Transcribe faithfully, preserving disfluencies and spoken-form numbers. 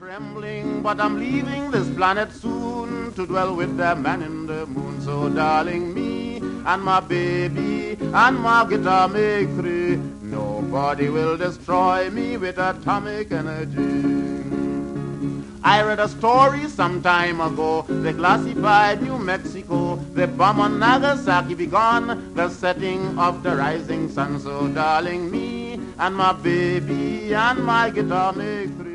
trembling, but I'm leaving this planet soon to dwell with the man in the moon. So darling, me and my baby and my guitar make three. Nobody will destroy me with atomic energy. I read a story some time ago. They classified New Mexico. The bomb on Nagasaki begun the setting of the rising sun. So darling, me and my baby and my guitar make three.